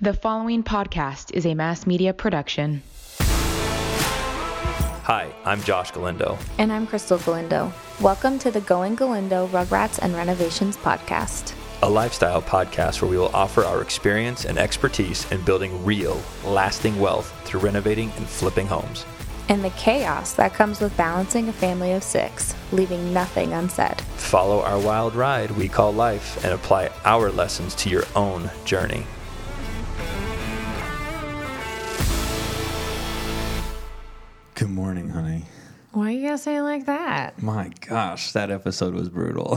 The following podcast is a mass media production. Hi, I'm Josh Galindo. And I'm Crystal Galindo. Welcome to the Going Galindo Rugrats and Renovations podcast. A lifestyle podcast where we will offer our experience and expertise in building real, lasting wealth through renovating and flipping homes. And the chaos that comes with balancing a family of 6, leaving nothing unsaid. Follow our wild ride we call life and apply our lessons to your own journey. Good morning, honey. Why you gotta say it like that? My gosh, that episode was brutal.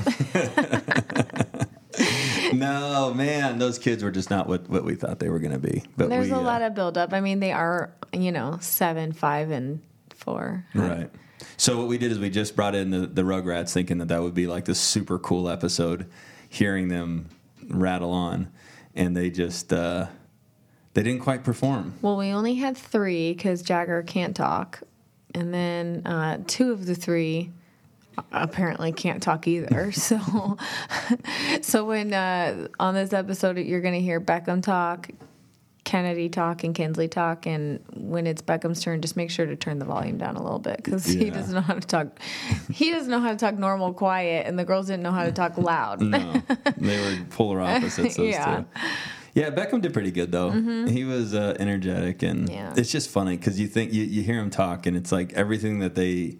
No, man, those kids were just not what we thought they were going to be. But There's a lot of buildup. I mean, they are, 7, 5, and 4. Right. So what we did is we just brought in the Rugrats thinking that would be like this super cool episode, hearing them rattle on. And they just, they didn't quite perform. Well, we only had 3 because Jagger can't talk. And then 2 of the 3 apparently can't talk either. So when on this episode you're going to hear Beckham talk, Kennedy talk, and Kinsley talk, and when it's Beckham's turn, just make sure to turn the volume down a little bit because he doesn't know how to talk. He doesn't know how to talk normal, quiet, and the girls didn't know how to talk loud. No, they were polar opposites. Those two. Yeah, Beckham did pretty good though. Mm-hmm. He was energetic, and it's just funny because you think you hear him talk, and it's like everything that they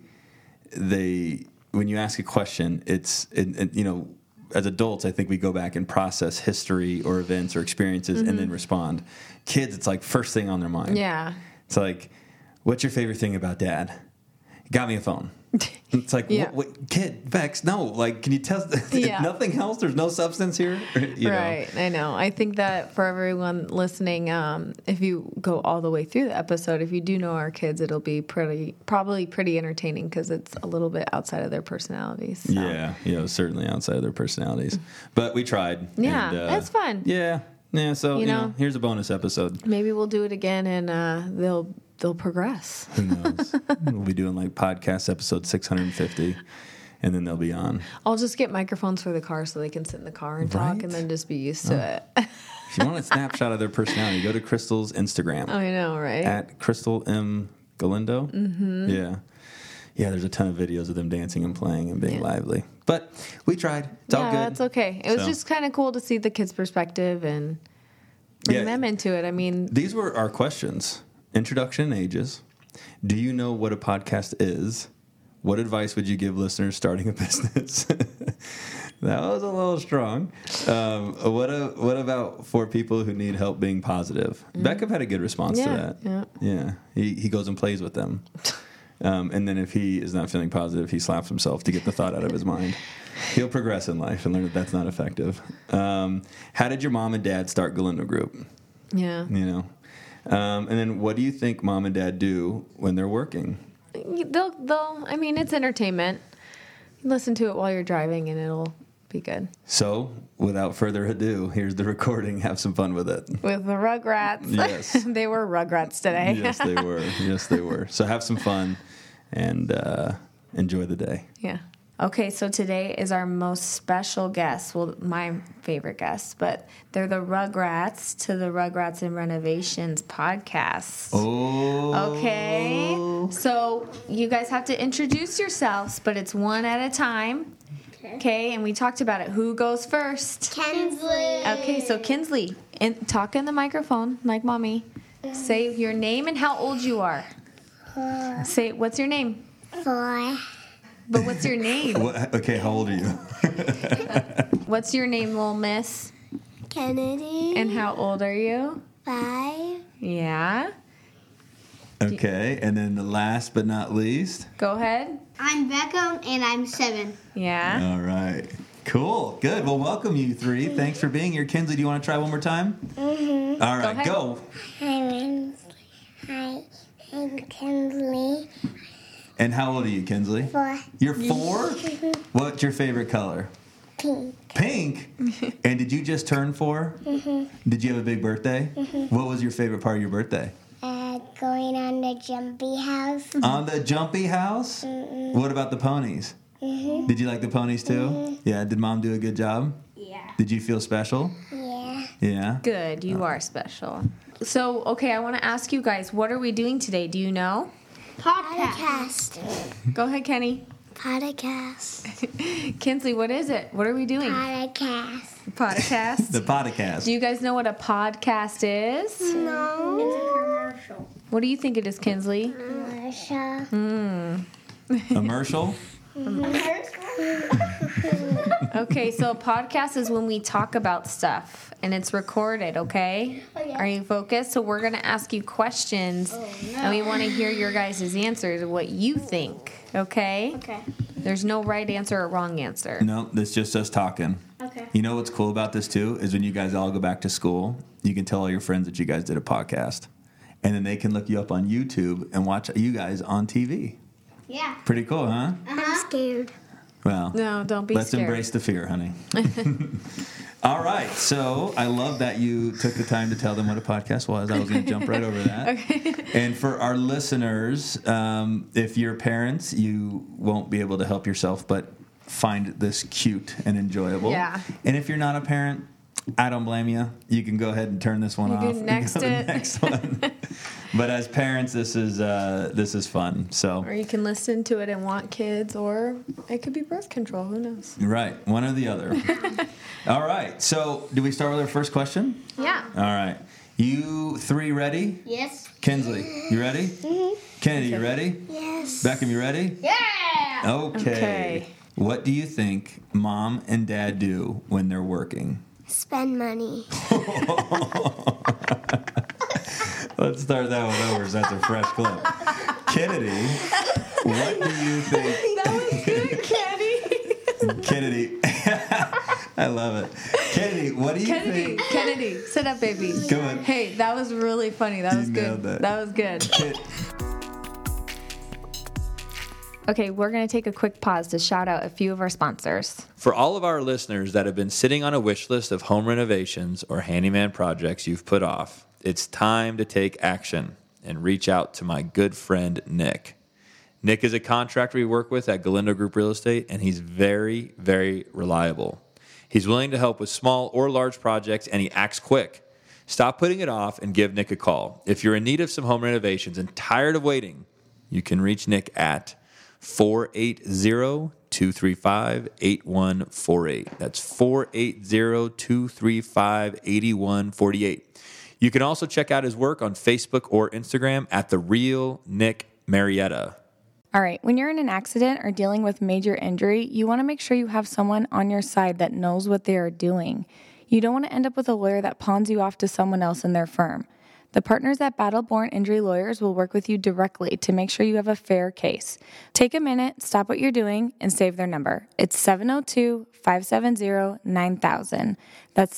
when you ask a question, it's as adults, I think we go back and process history or events or experiences and then respond. Kids, it's like first thing on their mind. Yeah, it's like, what's your favorite thing about Dad? Got me a phone. It's like, what, kid, Bex, no. Like, can you tell? Nothing else? There's no substance here? Right, I know. I think that for everyone listening, if you go all the way through the episode, if you do know our kids, it'll be probably pretty entertaining because it's a little bit outside of their personalities. So. Yeah, certainly outside of their personalities. But we tried. Yeah, and, that's fun. Yeah, so, here's a bonus episode. Maybe we'll do it again, and they'll progress. Who knows? We'll be doing like podcast episode 650, and then they'll be on. I'll just get microphones for the car so they can sit in the car and talk, and then just be used to it. If you want a snapshot of their personality, go to Crystal's Instagram. I know, right? At Crystal M. Galindo. Mm-hmm. Yeah, there's a ton of videos of them dancing and playing and being lively. But we tried. It's all good. Yeah, that's okay. It was just kind of cool to see the kids' perspective and bring them into it. I mean, these were our questions. Introduction and ages. Do you know what a podcast is? What advice would you give listeners starting a business? That was a little strong. What about for people who need help being positive? Mm-hmm. Beckham had a good response to that. Yeah. He goes and plays with them. And then if he is not feeling positive, he slaps himself to get the thought out of his mind. He'll progress in life and learn that that's not effective. How did your mom and dad start Galindo Group? Yeah. And then what do you think mom and dad do when they're working? I mean, it's entertainment. Listen to it while you're driving and it'll be good. So, without further ado, here's the recording. Have some fun with it. With the Rugrats. Yes. They were Rugrats today. Yes, they were. So have some fun and enjoy the day. Yeah. Okay, so today is our most special guest. Well, my favorite guest, but they're the Rugrats to the Rugrats and Renovations podcast. Oh. Okay. So you guys have to introduce yourselves, but it's one at a time. Okay, and we talked about it. Who goes first? Kinsley. Okay, so Kinsley, talk in the microphone like mommy. Say your name and how old you are. 4. Say, what's your name? 4. But what's your name? Okay, how old are you? What's your name, little miss? Kennedy. And how old are you? 5. Yeah. Okay, and then the last but not least. Go ahead. I'm Beckham, and I'm 7. Yeah. All right. Cool. Good. Well, welcome, you 3. Thanks for being here. Kinsley, do you want to try one more time? Mm-hmm. All right, go. Hi, I'm Kinsley. And how old are you, Kinsley? 4. You're 4? What's your favorite color? Pink. Pink? And did you just turn 4? Mm-hmm. Did you have a big birthday? Mm-hmm. What was your favorite part of your birthday? Going on the jumpy house. On the jumpy house? Mm-mm. What about the ponies? Mm-hmm. Did you like the ponies too? Mm-hmm. Yeah. Did Mom do a good job? Yeah. Did you feel special? Yeah. Yeah. Good. You are special. So, okay, I want to ask you guys, what are we doing today? Do you know? Podcast. Go ahead, Kenny. Podcast. Kinsley, what is it? What are we doing? Podcast. Podcast. The podcast. Do you guys know what a podcast is? No. It's a commercial. What do you think it is, Kinsley? Commercial. Commercial? Okay, so a podcast is when we talk about stuff and it's recorded, okay? Are you focused? So we're going to ask you questions and we want to hear your guys' answers and what you think, okay? Okay. There's no right answer or wrong answer. No, that's just us talking. Okay. You know what's cool about this, too, is when you guys all go back to school, you can tell all your friends that you guys did a podcast. And then they can look you up on YouTube and watch you guys on TV. Yeah. Pretty cool, huh? I'm scared. Well, No, don't be let's scared. embrace the fear, honey. All right. So I love that you took the time to tell them what a podcast was. I was going to jump right over that. Okay. And for our listeners, if you're parents, you won't be able to help yourself but find this cute and enjoyable. Yeah. And if you're not a parent, I don't blame you. You can go ahead and turn this one You off. can and next go to the it. next one. But as parents, this is fun. So Or you can listen to it and want kids, or it could be birth control. Who knows? right, one or the other. All right. So do we start with our first question? Yeah. All right. You three ready? Yes. Kinsley, you ready? Kennedy, you ready? Yes. Beckham, you ready? Yeah. Okay. What do you think Mom and Dad do when they're working? Spend money. Let's start that one over so that's a fresh clip. Kennedy, what do you think? That was good, Kenny. Kennedy, I love it. Kennedy, what do you think? Kennedy, sit up, baby. Come on. Hey, that was really funny. That was nailed good. that. That was good. Okay, we're going to take a quick pause to shout out a few of our sponsors. For all of our listeners that have been sitting on a wish list of home renovations or handyman projects you've put off, it's time to take action and reach out to my good friend, Nick. Nick is a contractor we work with at Galindo Group Real Estate, and he's very, very reliable. He's willing to help with small or large projects, and he acts quick. Stop putting it off and give Nick a call. If you're in need of some home renovations and tired of waiting, you can reach Nick at 480-235-8148. That's 480-235-8148. You can also check out his work on Facebook or Instagram at The Real Nick Marietta. All right, when you're in an accident or dealing with major injury, you want to make sure you have someone on your side that knows what they are doing. You don't want to end up with a lawyer that pawns you off to someone else in their firm. The partners at Battleborn Injury Lawyers will work with you directly to make sure you have a fair case. Take a minute, stop what you're doing, and save their number. It's 702-570-9000. That's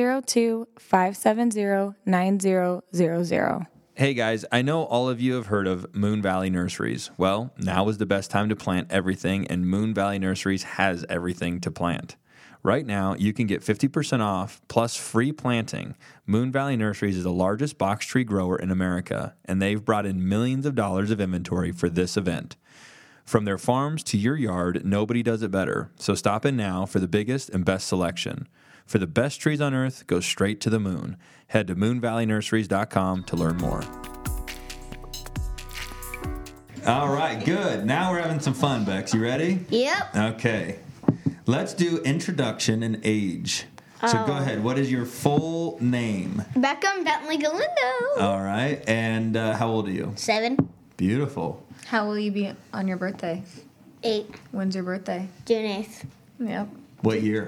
702-570-9000. Hey guys, I know all of you have heard of Moon Valley Nurseries. Well, now is the best time to plant everything, and Moon Valley Nurseries has everything to plant. Right now, you can get 50% off plus free planting. Moon Valley Nurseries is the largest box tree grower in America, and they've brought in millions of dollars of inventory for this event. From their farms to your yard, nobody does it better. So stop in now for the biggest and best selection. For the best trees on earth, go straight to the moon. Head to moonvalleynurseries.com to learn more. All right, good. Now we're having some fun, Bex. You ready? Yep. Okay. Let's do introduction and age. So go ahead. What is your full name? Beckham Bentley Galindo. All right. And how old are you? 7. Beautiful. How will you be on your birthday? 8. When's your birthday? June 8th. Yep. What year?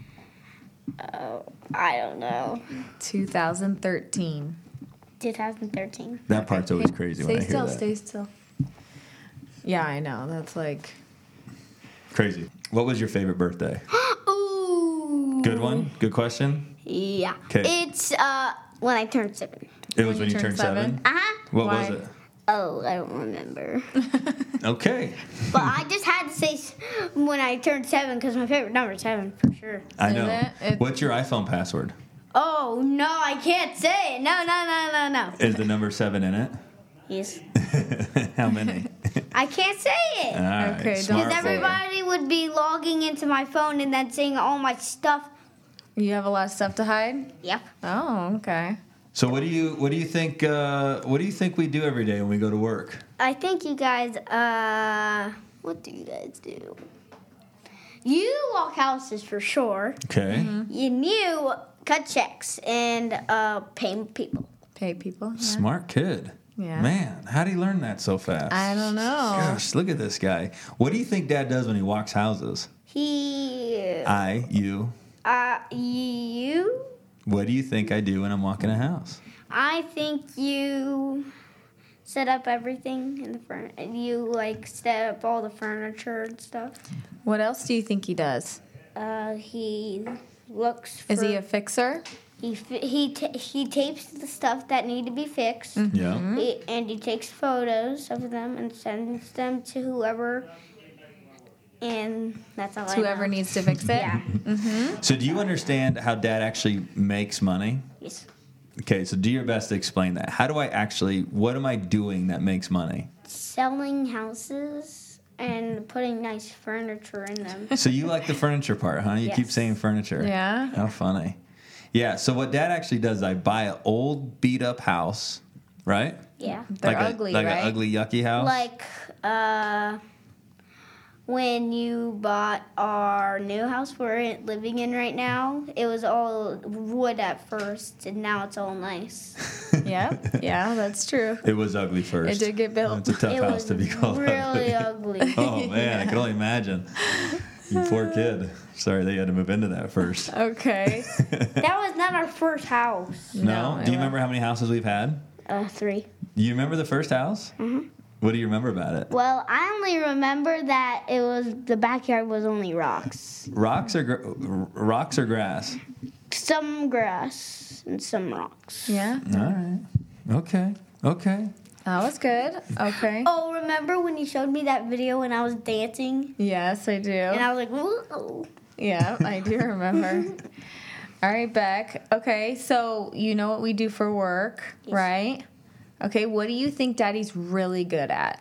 I don't know. 2013. 2013. That part's always crazy when I hear that. Stay still. Yeah, I know. That's like... Crazy. What was your favorite birthday? Ooh. Good one? Good question? Yeah. 'Kay. It's when I turned 7. It was when you turned 7? Uh-huh. What Why? was it? Oh, I don't remember. Okay. But I just had to say when I turned 7 because my favorite number is 7 for sure. I Is know. it? What's your iPhone password? Oh, no, I can't say it. No. Is the number 7 in it? Yes. How many? I can't say it. All right. Okay, don't smart Because say boy. everybody would be logging into my phone and then seeing all my stuff You have a lot of stuff to hide? Yep. Oh, okay. So what do you think we do every day when we go to work? I think you guys, what do you guys do? You walk houses for sure. Okay. And you cut checks and pay people. Pay people. Yeah. Smart kid. Yeah. Man, how did he learn that so fast? I don't know. Gosh, look at this guy. What do you think Dad does when he walks houses? You. You? What do you think I do when I'm walking a house? I think you set up everything in the front, and you like set up all the furniture and stuff. What else do you think he does? He looks. Is he a fixer? He tapes the stuff that need to be fixed. Yeah. And he takes photos of them and sends them to whoever. And that's all I know. Whoever needs to fix it? Yeah. So do you understand how Dad actually makes money? Yes. Okay, so do your best to explain that. What am I doing that makes money? Selling houses and putting nice furniture in them. So you like the furniture part, huh? You keep Yes. saying furniture. Yeah. How funny. Yeah, so what Dad actually does, I buy an old beat up house, right? Yeah. They're ugly, like right? an ugly, yucky house? Like, when you bought our new house we're living in right now, it was all wood at first, and now it's all nice. Yeah. Yeah, that's true. It was ugly first. It did get built. It's a tough It house was to be called really ugly. ugly. Oh, man, I can only imagine. You poor kid. Sorry they had to move into that first. Okay. That was not our first house. No? Do you remember how many houses we've had? 3. You remember the first house? Mm-hmm. What do you remember about it? Well, I only remember that the backyard was only rocks. Rocks or grass? Some grass and some rocks. Yeah. All right. Okay. That was good. Okay. Oh, remember when you showed me that video when I was dancing? Yes, I do. And I was like, whoa. Yeah, I do remember. All right, Beck. Okay, so you know what we do for work, Yes. right? Okay, what do you think Daddy's really good at?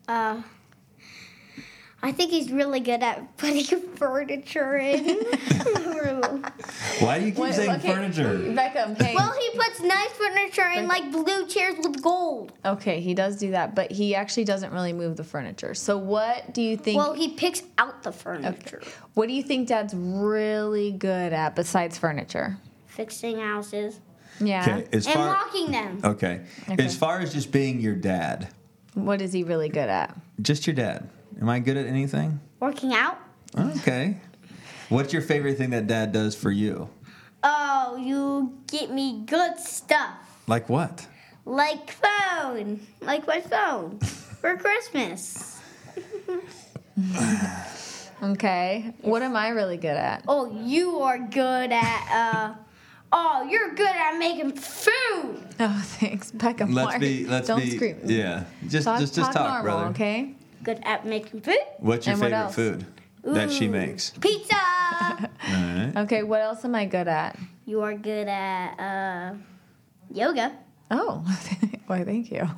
I think he's really good at putting furniture in. Why do you keep saying furniture? Beckham, hey. Well, he puts nice furniture in, like blue chairs with gold. Okay, he does do that, but he actually doesn't really move the furniture. So what do you think? Well, he picks out the furniture. What do you think Dad's really good at besides furniture? Fixing houses. Yeah. Okay, And locking them. Okay. As far as just being your dad, What is he really good at? just your dad. Am I good at anything? Working out. Okay. What's your favorite thing that Dad does for you? Oh, you get me good stuff. Like what? Like phone. Like my phone. For Christmas. Okay. What am I really good at? Oh, you are good at, you're good at making food. Oh, thanks, Beckham. Don't scream. Yeah. Just talk, normal, brother. okay? Good at making food. What's your And what favorite else? food that she makes? Pizza. All right. Okay, what else am I good at? You are good at, yoga. Oh, why, thank you.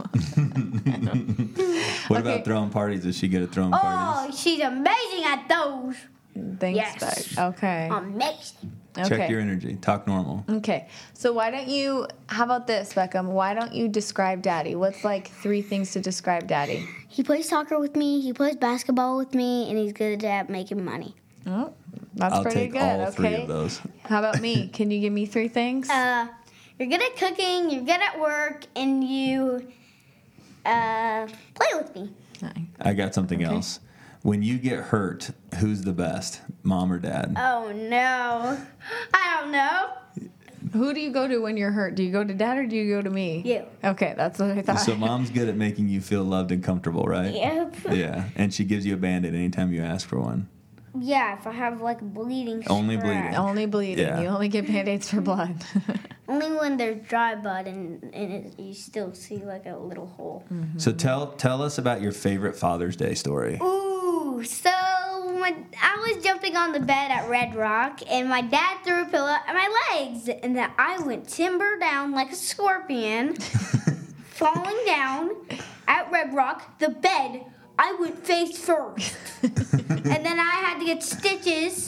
What about throwing parties? Is she good at throwing parties? Oh, she's amazing at those. Thanks, Yes. Beck. Okay. Amazing. Okay. Check your energy. Talk normal. Okay, so how about this, Beckham? Why don't you describe Daddy? What's like 3 things to describe Daddy? He plays soccer with me, he plays basketball with me, and he's good at making money. Oh, that's I'll pretty take good. all Okay. 3 of those. How about me? Can you give me 3 things? You're good at cooking, you're good at work, and you play with me. I got something else. When you get hurt, who's the best, Mom or Dad? Oh, no. I don't know. Who do you go to when you're hurt? Do you go to Dad or do you go to me? You. Okay, that's what I thought. So Mom's good at making you feel loved and comfortable, right? Yep. Yeah, and she gives you a Band-Aid anytime you ask for one. Yeah, if I have like bleeding. Only scratch. bleeding. Only bleeding. Yeah. You only get Band-Aids for blood. Only when there's dry blood and you still see like a little hole. So tell us about your favorite Father's Day story. Ooh, so I was jumping on the bed at Red Rock, and my dad threw a pillow at my legs, and then I went timber down like a scorpion, falling down at Red Rock, the bed. I went face first, and then I had to get stitches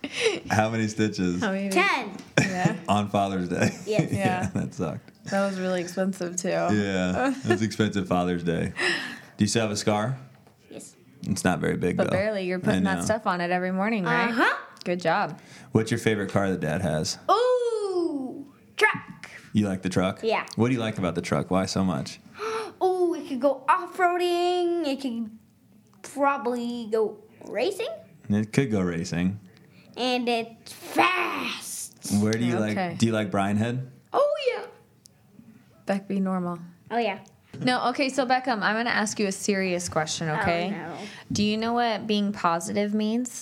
How many stitches? 10. Yeah. On Father's Day. Yes. Yeah. That sucked. That was really expensive too. Yeah. It was expensive Father's Day. Do you still have a scar? Yes. It's not very big, But though. barely. You're putting I that know. stuff on it every morning, right? Uh-huh. Good job. What's your favorite car that Dad has? Ooh, truck. You like the truck? Yeah. What do you like about the truck? Why so much? Ooh, it could go off-roading. It could probably go racing. It could go racing. And it's fast. Where do you Okay. do you like Brian Head? Oh, yeah. Beck, be normal. Oh, yeah. No, okay, so Beckham, I'm going to ask you a serious question, okay? Oh, no. Do you know what being positive means?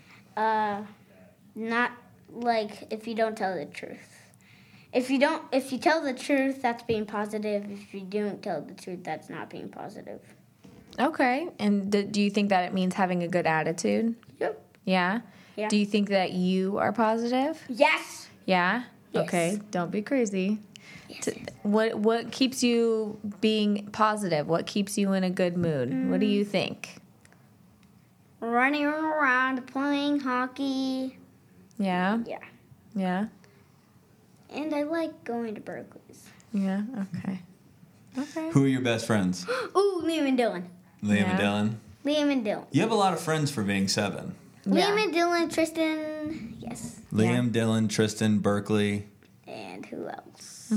Not like if you don't tell the truth. If you tell the truth, that's being positive. If you don't tell the truth, that's not being positive. Okay. And do you think that it means having a good attitude? Yep. Yeah? Yeah. Do you think that you are positive? Yes. Yeah? Yes. Okay, don't be crazy. Yes. What keeps you being positive? What keeps you in a good mood? What do you think? Running around, playing hockey. Yeah? Yeah. Yeah? And I like going to Berkeley's. Yeah? Okay. Okay. Who are your best friends? Ooh, Liam and Dylan. Liam Yeah. and Dylan. Liam and Dylan. You have a lot of friends for being 7. Yeah. Liam and Dylan, Tristan. Yes. Liam, Dylan, Tristan, Berkeley. And who else?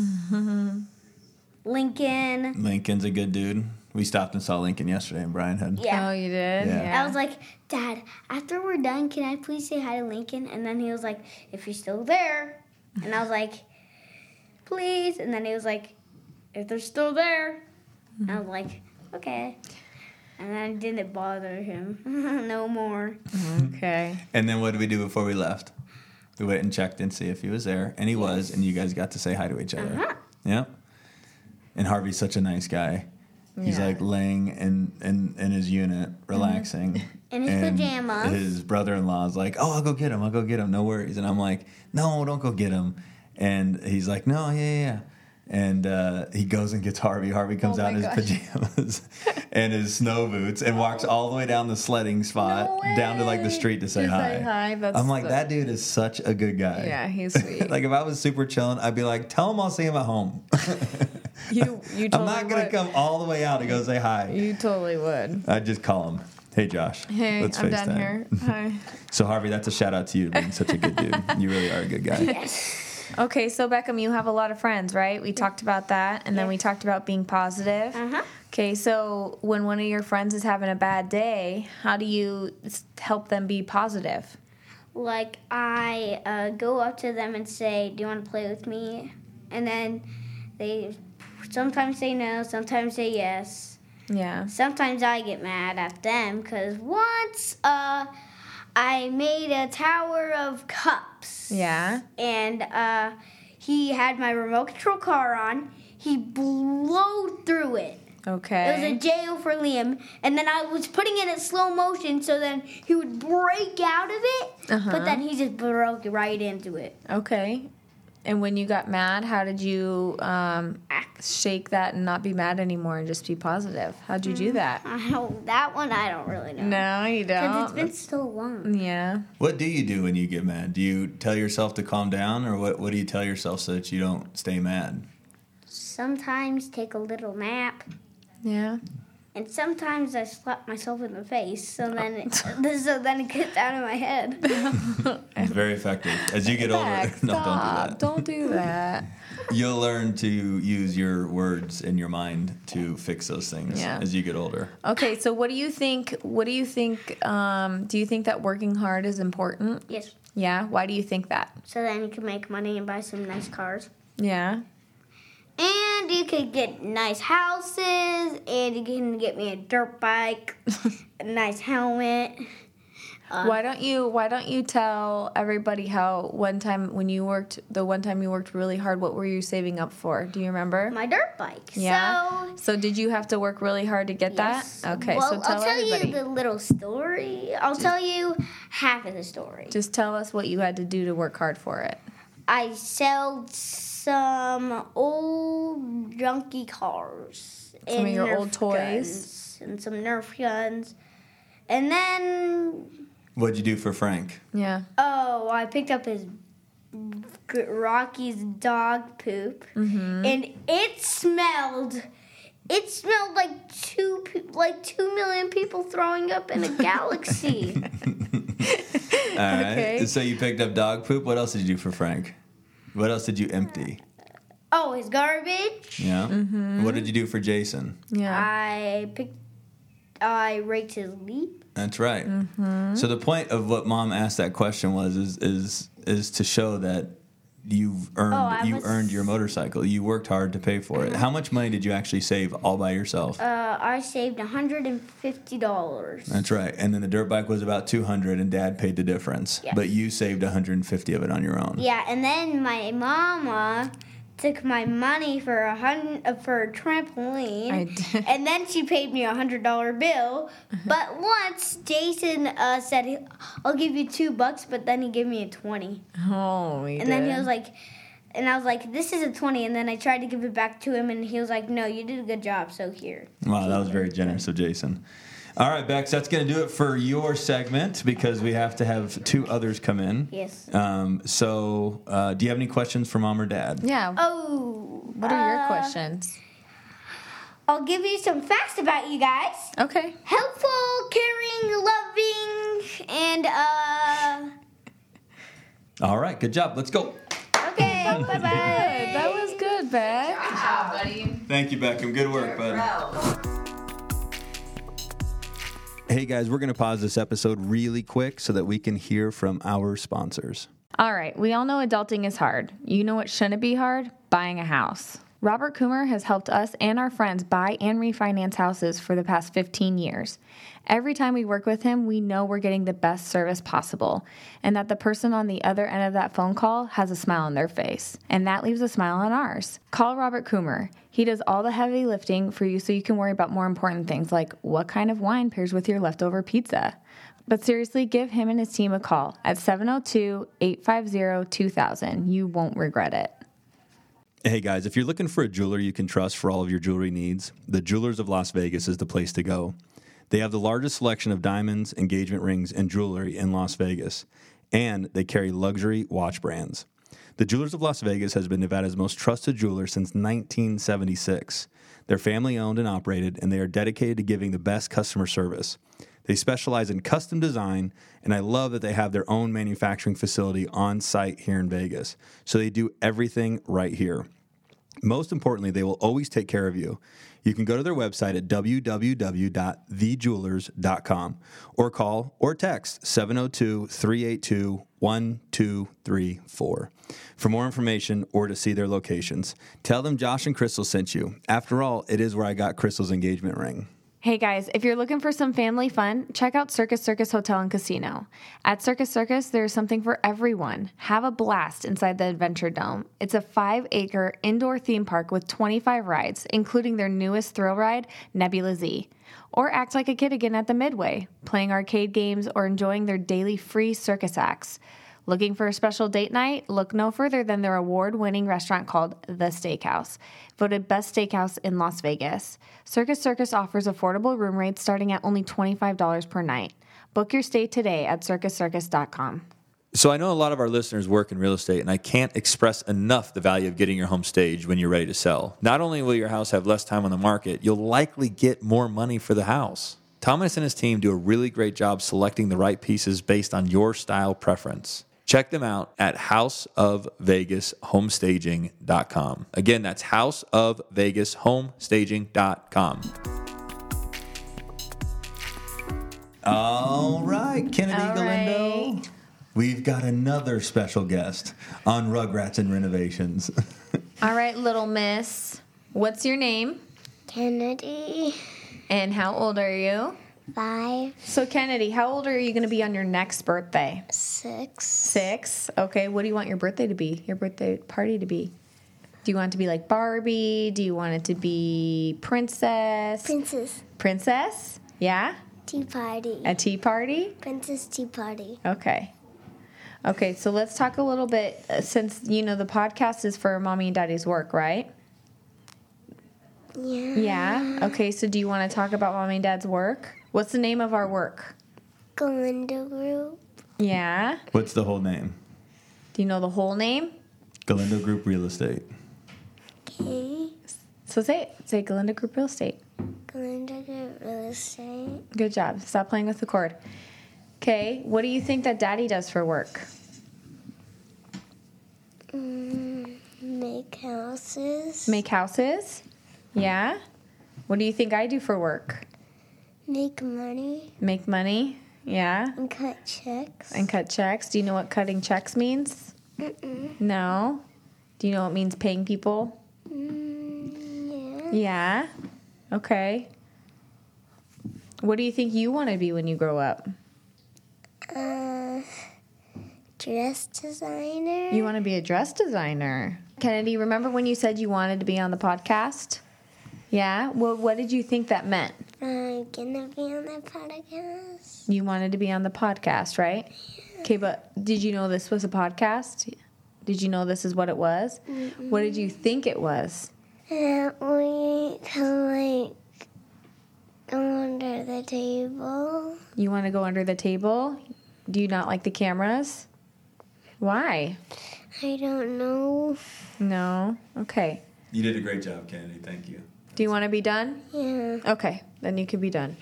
Lincoln. Lincoln's a good dude. We stopped and saw Lincoln yesterday in Brian Head. Yeah. Oh, you did? Yeah. I was like, Dad, after we're done, can I please say hi to Lincoln? And then he was like, if you're still there. And I was like, please. And then he was like, if they're still there. And I was like, okay. And then I didn't bother him no more. Okay. And then what did we do before we left? We went and checked and see if he was there, and he was, and you guys got to say hi to each other. Uh-huh. Yeah. And Harvey's such a nice guy. He's Yeah. like laying in his unit, relaxing. In his and pajamas. His brother-in-law's like, "Oh, I'll go get him. No worries." And I'm like, "No, don't go get him." And he's like, "No, yeah." And he goes and gets Harvey. Harvey comes Oh out in my his pajamas and his snow boots and walks all the way down the sledding spot No down to like the street to say To hi. say hi, that's I'm like, the- that dude is such a good guy. Yeah, he's sweet. Like if I was super chilling, I'd be like, tell him I'll see him at home. You totally I'm not gonna would. come all the way out to go say hi. You totally would. I'd just call him. Hey Josh. Hey, let's I'm FaceTime. down here. Hi. So Harvey, that's a shout out to you being such a good dude. You really are a good guy. Yes. Okay, so Beckham, you have a lot of friends, right? We talked about that, and then we talked about being positive. Uh-huh. Okay, so when one of your friends is having a bad day, how do you help them be positive? Like, I go up to them and say, do you want to play with me? And then they sometimes say no, sometimes say yes. Yeah. Sometimes I get mad at them because once I made a tower of cups. Yeah. And he had my remote control car on. He blowed through it. Okay. It was a jail for Liam. And then I was putting it in slow motion so then he would break out of it. But then he just broke right into it. Okay. And when you got mad, how did you shake that and not be mad anymore and just be positive? How'd you do that? That one I don't really know. No, you Because don't. it's been so long. Yeah. What do you do when you get mad? Do you tell yourself to calm down, or what do you tell yourself so that you don't stay mad? Sometimes take a little nap. Yeah. And sometimes I slap myself in the face, so then it gets out of my head. It's very effective. As you get older, Beck, no, stop. don't Don't do that. do that. You'll learn to use your words in your mind to fix those things Yeah. as you get older. Okay, so what do you think? Do you think that working hard is important? Yes. Yeah. Why do you think that? So then you can make money and buy some nice cars. Yeah. And you could get nice houses, and you can get me a dirt bike, a nice helmet. Why don't you tell everybody how one time you worked really hard, what were you saving up for? Do you remember? My dirt bike. Yeah. So did you have to work really hard to get Yes. that? Okay, Well, so tell I'll tell everybody. you the little story. I'll tell you half of the story. Just tell us what you had to do to work hard for it. I sold some old junky cars. Some of your Nerf old toys? guns and some Nerf guns. And then What'd you do for Frank? Yeah. Oh, I picked up his Rocky's dog poop, and it smelled like 2 million people throwing up in a galaxy. All right. Okay. So you picked up dog poop. What else did you do for Frank? What else did you empty? Oh, his garbage. Yeah. What did you do for Jason? Yeah. I raked his leaf. That's right. So the point of what Mom asked that question was is to show that you've earned your motorcycle. You worked hard to pay for it. How much money did you actually save all by yourself? I saved $150. That's right. And then the dirt bike was about $200, and Dad paid the difference. Yes. But you saved $150 of it on your own. Yeah, and then my mama took my money for a trampoline. I did. And then she paid me a $100 bill. But once Jason said, "I'll give you $2," but then he gave me a 20. Oh, he And then he was like, and I was like, "This is a 20." And then I tried to give it back to him, and he was like, "No, you did a good job, so here." Wow, that was very generous of Jason. All right, Bex, that's going to do it for your segment because we have to have 2 others come in. Yes. So, do you have any questions for Mom or Dad? Yeah. Oh. What are your questions? I'll give you some facts about you guys. Okay. Helpful, caring, loving, and All right, good job. Let's go. okay, bye-bye. That was good, Beck. Thank you, Beckham. Good work, bud. Hey, guys, we're going to pause this episode really quick so that we can hear from our sponsors. All right, we all know adulting is hard. You know what shouldn't be hard? Buying a house. Robert Coomer has helped us and our friends buy and refinance houses for the past 15 years. Every time we work with him, we know we're getting the best service possible and that the person on the other end of that phone call has a smile on their face. And that leaves a smile on ours. Call Robert Coomer. He does all the heavy lifting for you so you can worry about more important things like what kind of wine pairs with your leftover pizza. But seriously, give him and his team a call at 702-850-2000. You won't regret it. Hey, guys, if you're looking for a jeweler you can trust for all of your jewelry needs, the Jewelers of Las Vegas is the place to go. They have the largest selection of diamonds, engagement rings, and jewelry in Las Vegas, and they carry luxury watch brands. The Jewelers of Las Vegas has been Nevada's most trusted jeweler since 1976. They're family-owned and operated, and they are dedicated to giving the best customer service. They specialize in custom design, and I love that they have their own manufacturing facility on site here in Vegas. So they do everything right here. Most importantly, they will always take care of you. You can go to their website at www.thejewelers.com or call or text 702-382-1234 for more information or to see their locations. Tell them Josh and Crystal sent you. After all, it is where I got Crystal's engagement ring. Hey guys, if you're looking for some family fun, check out Circus Circus Hotel and Casino. At Circus Circus, there's something for everyone. Have a blast inside the Adventure Dome. It's a 5-acre indoor theme park with 25 rides, including their newest thrill ride, Nebula Z. Or act like a kid again at the Midway, playing arcade games or enjoying their daily free circus acts. Looking for a special date night? Look no further than their award-winning restaurant called The Steakhouse, voted best steakhouse in Las Vegas. Circus Circus offers affordable room rates starting at only $25 per night. Book your stay today at circuscircus.com. So I know a lot of our listeners work in real estate, and I can't express enough the value of getting your home staged when you're ready to sell. Not only will your house have less time on the market, you'll likely get more money for the house. Thomas and his team do a really great job selecting the right pieces based on your style preference. Check them out at houseofvegashomestaging.com. Again, that's houseofvegashomestaging.com. All right, Kennedy All Galindo. right. We've got another special guest on Rugrats and Renovations. All right, little miss. What's your name? Kennedy, And how old are you? 5, So, Kennedy, how old are you going to be on your next birthday? 6, 6. Okay, what do you want your birthday to be? Your birthday party to be? Do you want it to be like Barbie? Do you want it to be princess? Princess Princess? Yeah? Tea Party. A tea party? Princess Tea Party. Okay. Okay, so let's talk a little bit, since, you know, the podcast is for Mommy and Daddy's work, right? Yeah. Yeah? Okay, so do you want to talk about Mommy and Dad's work? What's the name of our work? Galindo Group. Yeah. What's the whole name? Do you know the whole name? Galindo Group Real Estate. Okay. So say it. Say Galindo Group Real Estate. Galindo Group Real Estate. Good job. Stop playing with the cord. Okay. What do you think that Daddy does for work? Make houses. Make houses? Yeah. What do you think I do for work? Make money. Make money? Yeah. And cut checks. And cut checks. Do you know what cutting checks means? No. Do you know what it means paying people? Yeah. Yeah. Okay. What do you think you want to be when you grow up? Dress designer. You want to be a dress designer. Kennedy, remember when you said you wanted to be on the podcast? Yeah? Well, what did you think that meant? I'm gonna be on the podcast. You wanted to be on the podcast, right? Okay, but did you know this was a podcast? Did you know this is what it was? What did you think it was? We can go under the table. You want to go under the table? Do you not like the cameras? Why? I don't know. No? Okay. You did a great job, Kennedy. Thank you. Do you want to be done? Yeah. Okay, then you can be done.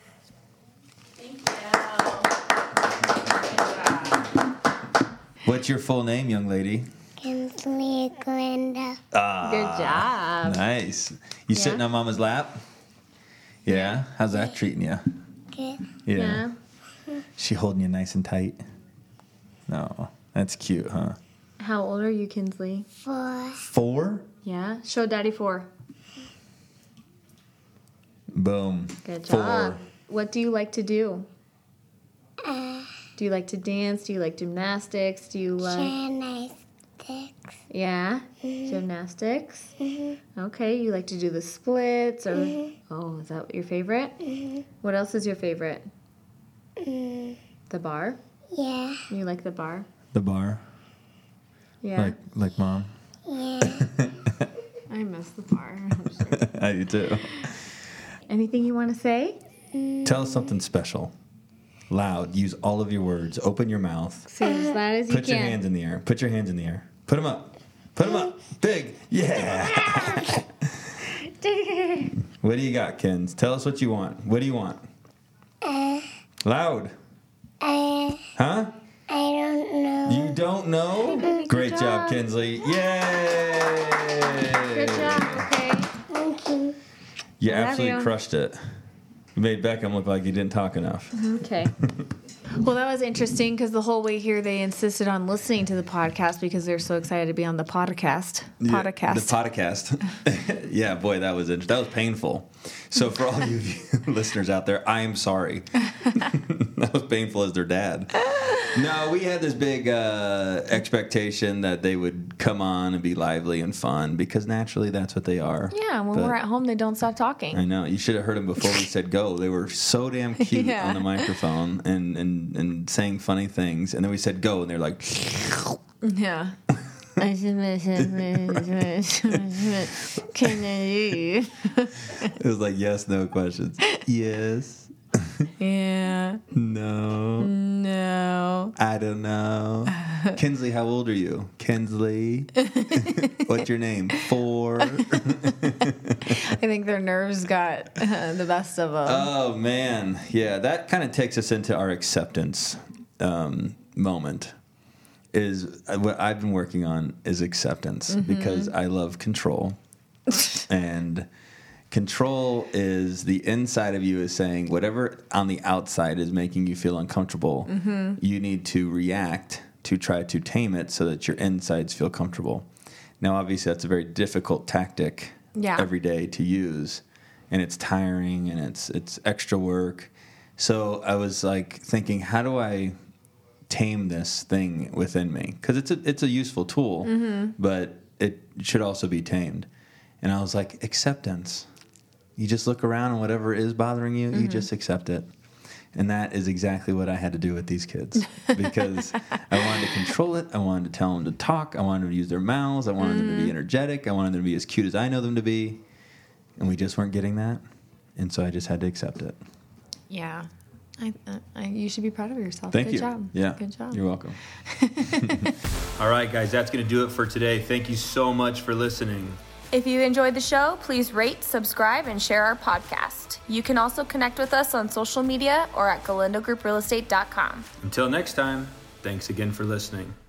What's your full name, young lady? Kinsley Glinda. Good job. Nice. You sitting on Mama's lap? Yeah? How's that treating you? Good. Yeah. She holding you nice and tight? No. That's cute, huh? How old are you, Kinsley? 4. 4? Yeah. Show Daddy 4. Boom. Good 4. job. What do you like to do? Do you like to dance? Do you like gymnastics? Do you like... Gymnastics. Yeah? Gymnastics? Okay. You like to do the splits? Or Oh, is that your favorite? What else is your favorite? The bar? Yeah. You like the bar? The bar? Yeah. Like Mom? Yeah. I miss the bar. I do too. Anything you want to say? Tell us something special. Loud. Use all of your words. Open your mouth. Say as loud as you Put your can. hands in the air. Put your hands in the air. Put them up. Put them up. Big. Yeah. What do you got, Kens? Tell us what you want. What do you want? Loud. Huh? I don't know. You don't know? Great job, Kinsley. Yay! Good job. Okay. Thank you. You I love absolutely you. crushed it. You made Beckham look like he didn't talk enough. Okay. Well, that was interesting because the whole way here they insisted on listening to the podcast because they're so excited to be on the podcast. The podcast. Yeah, boy, that was painful. So for all you listeners out there, I am sorry. That was painful as their dad. No, we had this big expectation that they would come on and be lively and fun because naturally that's what they are. Yeah, when But we're at home, they don't stop talking. I know. You should have heard them before we said go. They were so damn cute Yeah. on the microphone and saying funny things. And then we said go, and they're like, Yeah. Can I it was like yes, no questions. Yes. Yeah. No. No. I don't know. Kinsley, how old are you? Kinsley. What's your name? 4. I think their nerves got the best of them. Oh, man. Yeah, that kind of takes us into our acceptance moment. Is what I've been working on is acceptance because I love control. And control is the inside of you is saying whatever on the outside is making you feel uncomfortable, you need to react to try to tame it so that your insides feel comfortable. Now, obviously, that's a very difficult tactic every day to use, and it's tiring and it's extra work. So I was like thinking, how do I tame this thing within me? Because it's a useful tool, but it should also be tamed. And I was like, acceptance. You just look around and whatever is bothering you, you just accept it. And that is exactly what I had to do with these kids because I wanted to control it. I wanted to tell them to talk. I wanted them to use their mouths. I wanted them to be energetic. I wanted them to be as cute as I know them to be. And we just weren't getting that. And so I just had to accept it. Yeah. You should be proud of yourself. Thank Good you. job. Yeah. Good job. You're welcome. All right, guys, that's going to do it for today. Thank you so much for listening. If you enjoyed the show, please rate, subscribe, and share our podcast. You can also connect with us on social media or at GalindoGroupRealEstate.com. Until next time, thanks again for listening.